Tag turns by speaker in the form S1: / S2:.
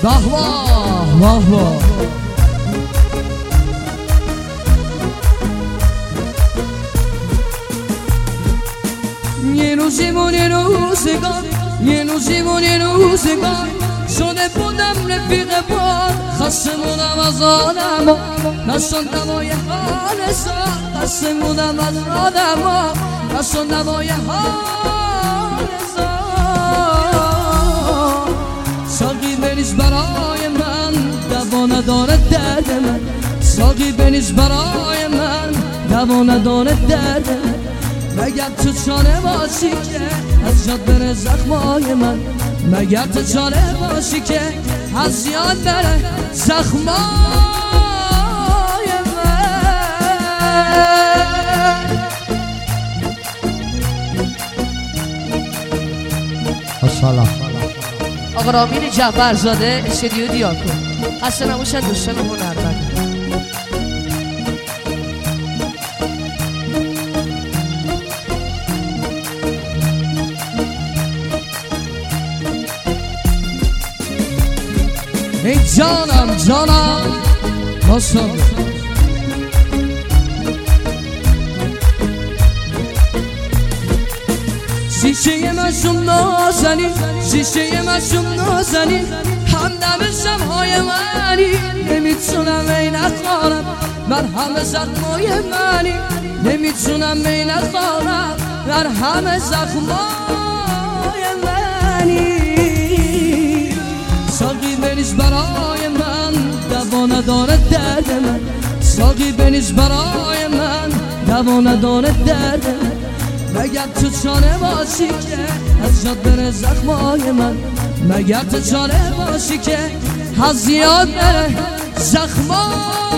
S1: واه واه واه واه یه روزیمون یه روزگار یه روزیمون یه روزگار شده بودم رفیق بار خسته بودم از آدم ها نشون دوای حال زار خسته بودم از آدم ها نشون دوای حال زار ساقی بریز برای من دوا نداره درد من ساقی بریز برای من دوا نداره درد من مگر تو چاره باشی که از یاد بره زخمای من مگر تو چاره باشی که از یاد بره زخمای
S2: من سلام
S3: آقا رامین جعفرزاده استودیو دیاکو خسته نباشن دوستان هنرمند
S1: ای جانم جانم مصطفی شیشه مشوم نازنی شیشه مشوم نازنی همدم شبهای منی نمیتونم ای نخوانم مرهم زخمای منی نمیتونم ای نخوانم مرهم زخمای منی ساقی بریز برای من دوا نداره درد من ساقی بریز برای من دوا نداره درد من مگر تو چاره باشی که از یاد بره زخمای من مگر تو چاره باشی که از یاد بره زخمای